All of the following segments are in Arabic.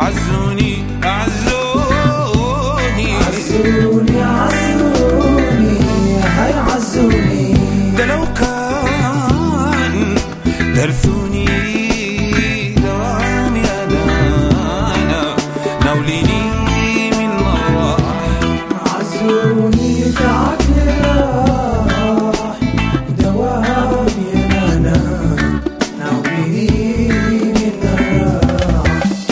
عزوني عزوني عزوني عزوني هاي عزوني، ده لو كان درثوني دوامي أنا ناوليني من الله. عزوني في عقل راح دوامي أنا ناوليني من الراح.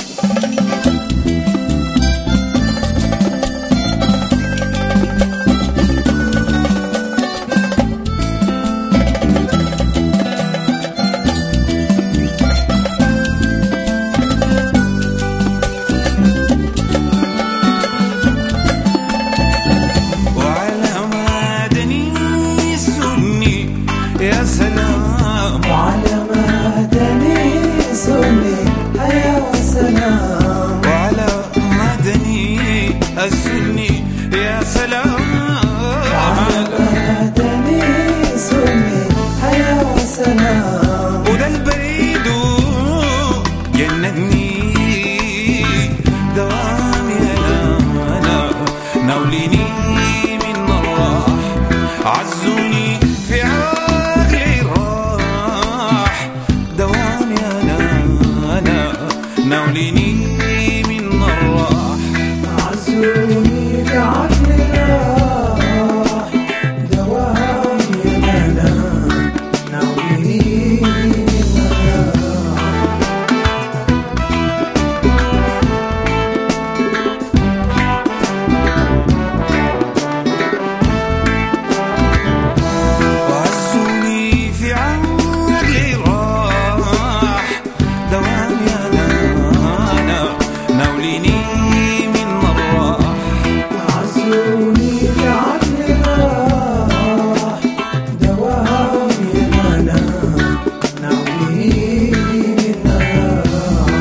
يا سلام وعلى مدني سني يا سلام، وعلى مدني السني يا سلام، وعلى مدني سني يا سلام. وده البريد جنني دوامي أنا ناوليني من الله. عزوني في عقلي راح دوامي أنا ناوليني من الله. عزوني في عقلي راح دوامي أنا ناوليني من الراح. وعزوني في عقلي راح دوامي أنا ناوليني من الله. عزوني في عقلي راح دوامي أنا ناوليني من الراح.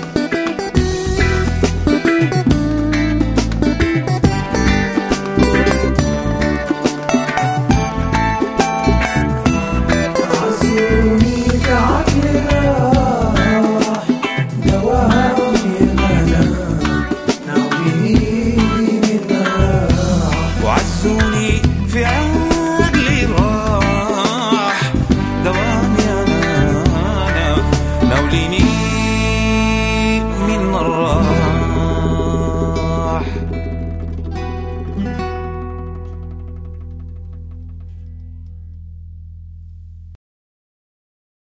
عزوني في عقلي راح دوامي أنا ناوليني من الراح. وعزوني